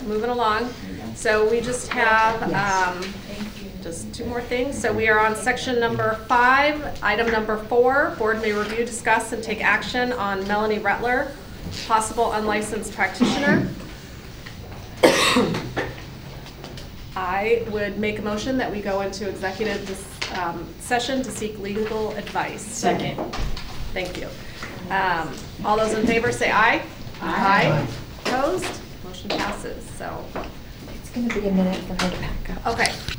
moving along. So we just have just two more things. So we are on section number 5, item number 4. Board may review, discuss, and take action on Melanie Rettler, possible unlicensed practitioner. I would make a motion that we go into executive session to seek legal advice. Second. Thank you. All those in favor say aye. Aye. Opposed? Motion passes. So It's going to be a minute for her to pack up. okay.